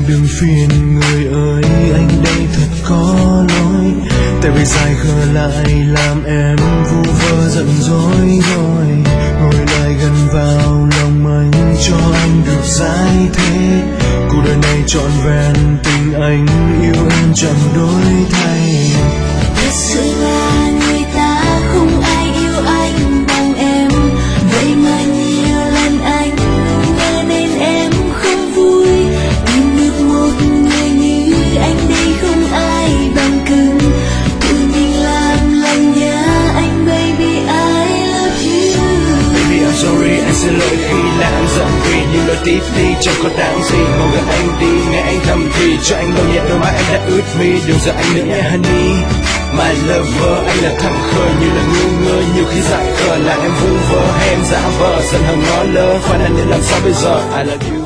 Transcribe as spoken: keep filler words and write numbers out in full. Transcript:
đừng phiền người ơi, anh đây thật có lỗi. Tại vì dài khờ lại làm em vu vơ giận dỗi rồi. Ngồi lại gần vào lòng anh cho anh được giải thế. Cuộc đời này trọn vẹn tình anh yêu em chẳng đổi thay. Thật sự là người ta không ai yêu anh bằng em. Vậy mà nhiều lần anh ngờ nên em không vui. Tìm được một người như anh đây không ai bằng cưng. Tự mình làm lòng nhớ anh baby I love you. Baby I'm sorry, anh xin lỗi khi làm anh giận vì những lời tiếp đi chẳng có đáng gì. Ngồi gần anh đi nghe anh thầm thì cho anh lâu nhẹ đôi mắt anh đã ướt mi. Đừng giận anh nữa nhé honey. My lover, anh là thằng khờ như là ngu ngơ. Nhiều khi dại khờ là em vu vơ hay em giả vờ. Giận hờn ngó lơ, phải là nên làm sao bây giờ. I love you.